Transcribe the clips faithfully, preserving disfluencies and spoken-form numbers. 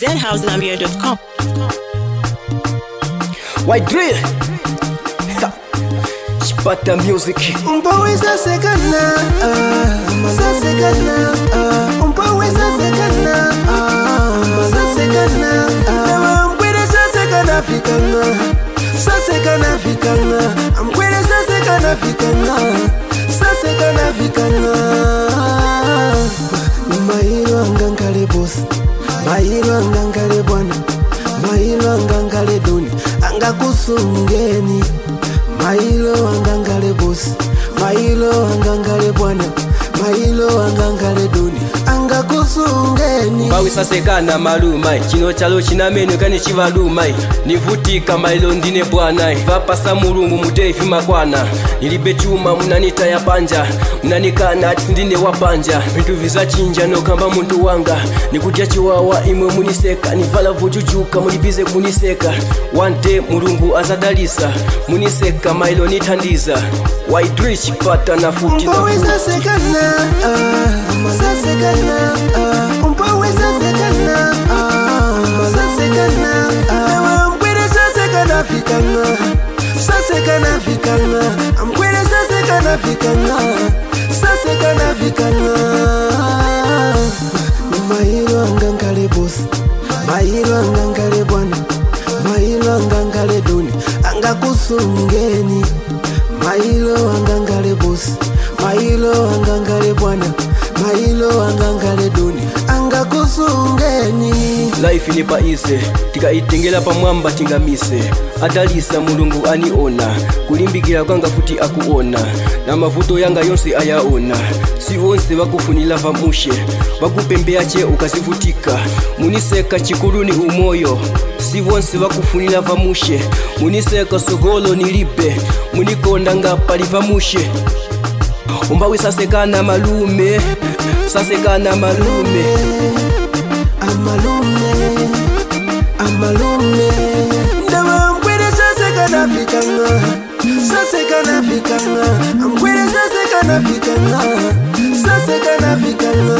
z house zambia dot com. White drill Chipata music. Umpaweza sekana, maza sekana. Umpaweza sekana, maza sekana. Ewa mkwere sa sekana fikana, sa sekana fikana. Mkwere sa sekana fikana, sa sekana fikana. Mailo angankale boss, mailo angankale bwana, mailo angankale duni, angakusungeni. Mailo angangale boss, mailo angangale bwana, mailo angangale duni, angakusungeni. Bawisa sekana malumai, chino chalo chinameno kani chivalumai. Nivutika mailo ndine bwana, vapasa mulungu mutefi makwana. Nilibe chuma munanita ya panja, munanikana ati ndine wapanja. Vintu viza chinja no kamba muntu wanga, nikudya chiwawa imwe muniseka. Nivala vujujuka mulibize kuniseka. One day mulungu azadalisa, muniseka mailo nitandiza. White rich pata na futi na Umpaweza sekana, maza sekana. Umpaweza sekana, maza sekana. Ewa mkwere sa sekana fikana, sa sekana fikana. Mkwere sa sekana fikana, sa sekana fikana. Mailo angankale boss, mailo angankale bwana, mailo angankale duni, angakusungeni. Mailo angangale boss, mailo angangale bwana, mailo angangale duni, angakusungeni. Life ni paise, tika itengela pa mwamba tingamise. Adalisa mulungu aniona, kulimbikira kwanga futi akuona. Na mavuto yanga yonse ayaona, si onse wakufunila vamushe. Wakupembea che ukasivutika, muniseka chikuluni umoyo. Si onse wakufunila vamushe, muniseka sogolo nilibe. Munikonda ngapali vamushe. Umbawi sasekana malume, sasekana malume. Amalume, amalume. Ndawa mkwere sasekana fikana, sasekana fikana. Mkwere sasekana fikana, sasekana fikana.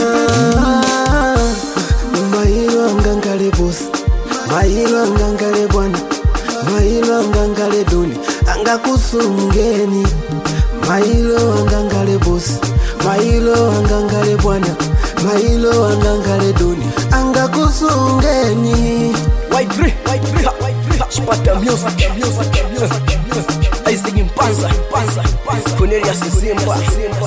Mailo angangale boss, mailo angangale bwana, mailo angangale duni, angakusungeni. Mailo angangale boss, mailo angangale bwana, mailo angangale duni, angakusungeni. White free, white free, Chipata music, music, music, music. I sing in panza, panza, panza. Cornelius Simba,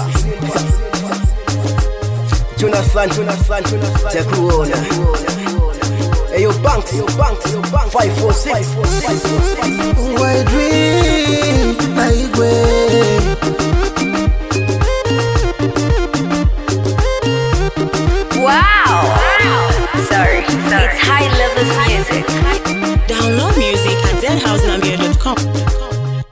Jonathan, Jonathan, Jakuona. Ayo Banks, Ayo Banks, five four six. White dream, Aigwe. Wow! Sorry, it's high levels music.